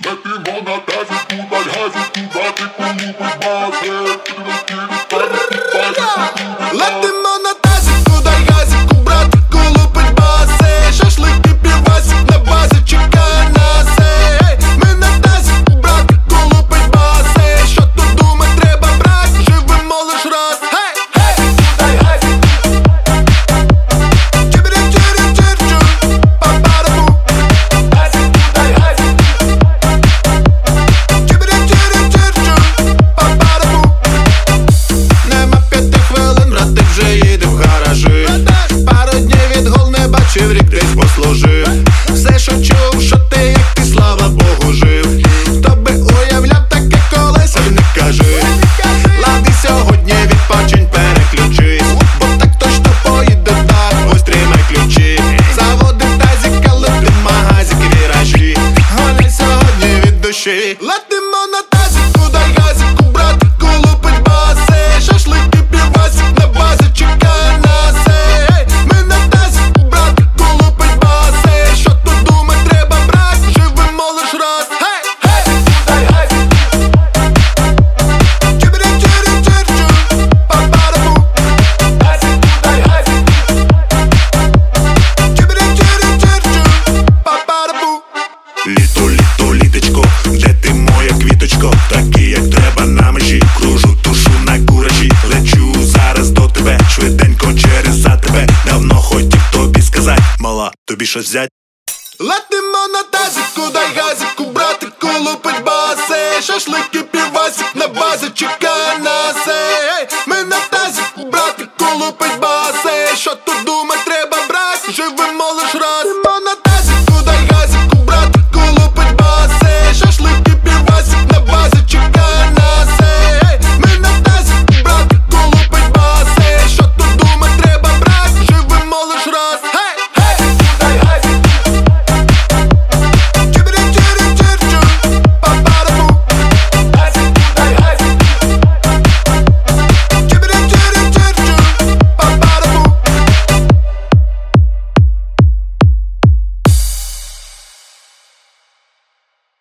Летимо на тазику, дай газику, братику, лупить баси. Летимо на тазику, дай газику, братику, лупить баси. Шашлики, півасик на базі чекає нас. Ми на тазику, братику, лупить баси. Що тут думать, треба брать, живемо лиш раз. Дай газику. Чибірі-чирі-чир-чур, па-па-ра-бу. Газику, дай газику. Чибірі-чирі-чир-чур, па-па-ра-бу. Нема 5 хвилин, брати вже їде в гаражі. Пару днів від гол не бачив, рік десь послужив. Все, що чув, що ти, як ти, слава Богу, жив. Хто би уявляв таке колись, ой, не кажи. Лади сьогодні відпочинь, переключись, бо так точно поїде так, ось тримай ключі. Заводив тазик, але ти магазик, віражі. Гони сьогодні від душі. Летимо на тазику, дай газику, братику, лупить баси. Шашлики, півасик на базі чекає нас. Ми на тазику, братику, лупить баси. Що тут думать, треба брать, живемо лиш раз. Дай газику. Чибірі-чирі-чир-чур, па-па-ра-бу. Газику, дай газику. Чибірі-чирі-чир-чур, па-па-ра-бу. Літо, літо, літочко, де ти моя квіточко? Такий, як треба на межі, кружу, тушу на куражі. Лечу зараз до тебе, швиденько через за тебе. Давно хотів тобі сказать, мала, тобі щось взять? Летимо на тазику, дай газику.